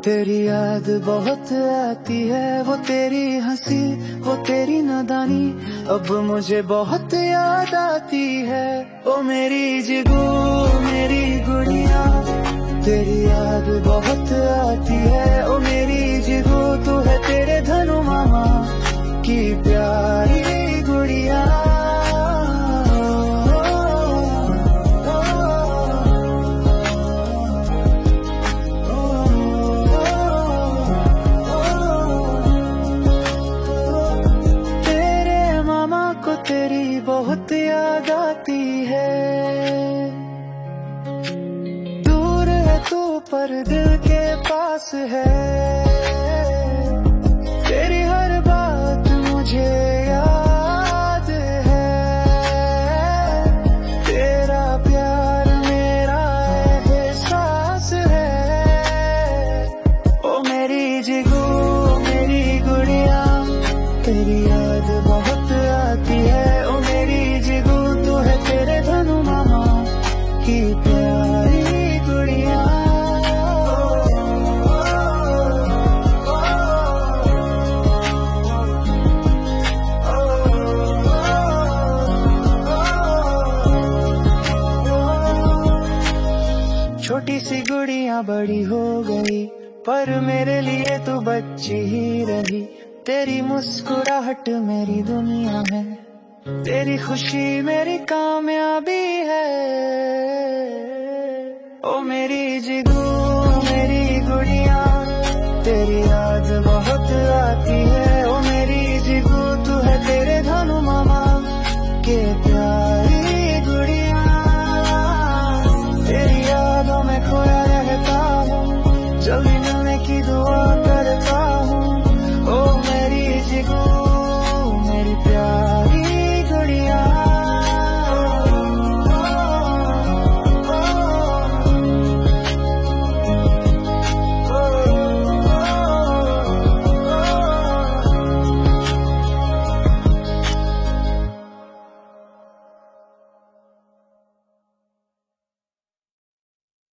तेरी याद बहुत आती है, वो तेरी हंसी, वो तेरी नादानी अब मुझे बहुत याद आती है। ओ मेरी जिगू मेरी गुड़िया, तेरी याद बहुत आती है। ओ मेरी जिगू तू है तेरे धनु मामा की प्यारी गुड़िया। तेरी बहुत याद आती है, दूर है तू पर दिल के पास है। तेरी हर बात मुझे याद है, तेरा प्यार मेरा एहसास है। ओ मेरी जिगू मेरी गुड़िया, तेरी याद बहुत आती है। ओ मेरी जिगू तू है तेरे धनु मामा की प्यारी गुड़िया। छोटी सी गुड़िया बड़ी हो गई, पर मेरे लिए तू बच्ची ही रही। तेरी मुस्कुराहट मेरी दुनिया है, तेरी खुशी मेरी कामयाबी है। ओ मेरी जिगू